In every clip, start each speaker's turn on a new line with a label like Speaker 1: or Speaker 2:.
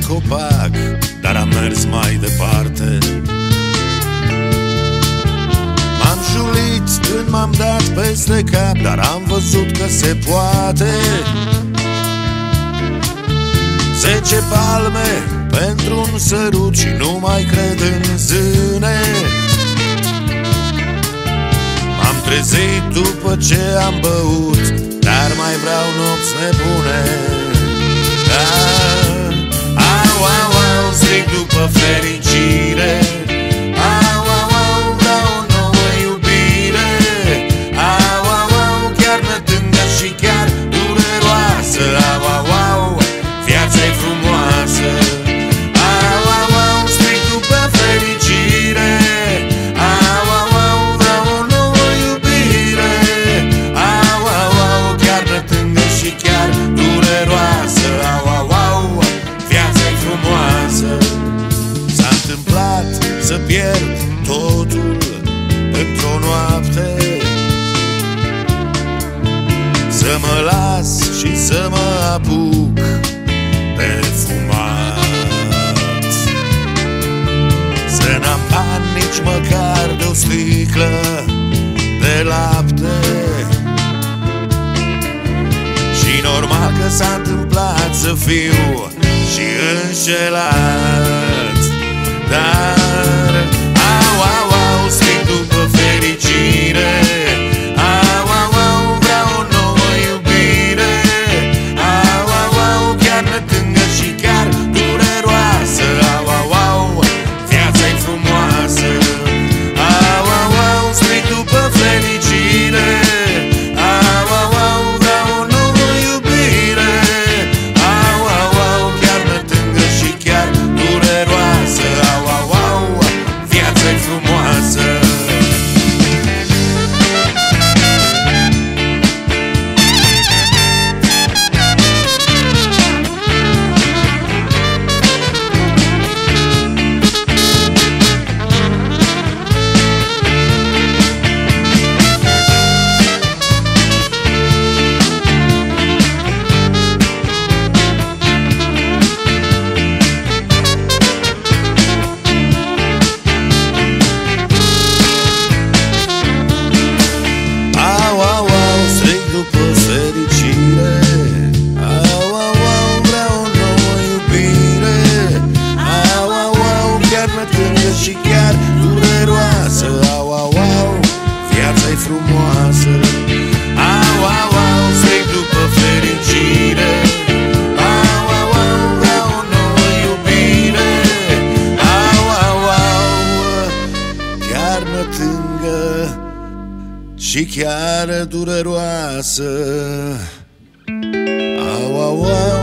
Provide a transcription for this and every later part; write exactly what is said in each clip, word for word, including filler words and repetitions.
Speaker 1: copac, dar am mers mai departe. M-am julit când m-am dat peste cap, dar am văzut că se poate. Zece palme pentru un sărut și nu mai cred în zâne. M-am trezit după ce am băut, dar mai vreau nopți nebune. Ah, au, au, au, strig după fericire. Au, au, au, vreau o nouă iubire. Au, au, au, chiar nătângă și chiar dureroasă. Au, au, au, viața-i frumoasă. Au, au, au, strig după fericire. Au, au, au, vreau o nouă iubire. Au, au, au, chiar nătângă și chiar dureroasă. Au, au, au, viața-i frumoasă. S-a întâmplat să pierd totul într-o noapte, să mă las și să mă apuc de fumat, să n-am bani nici măcar de o sticlă de lapte. Și normal că s-a întâmplat să fiu și înșelat. Dar au, au, au, strig după fericire. Au, au, au, vreau o nouă iubire. Au, au, au, chiar nătângă și chiar dureroasă. Au, au, au, viața-i frumoasă. Au, au, au, strig după fericire. Au, au, au, vreau o nouă iubire. Au, au, au, chiar nătângă și chiar dureroasă. Au, au, au, viața-i frumoasă. Și chiar dureroasă. Au, au, au, viața-i frumoasă. Au, au, au, strig după fericire. Au, au, au, vreau o nouă iubire. Au, au, au, chiar nătângă și chiar dureroasă. Au, au, au,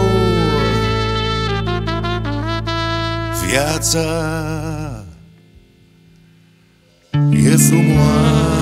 Speaker 1: viața e frumoasă.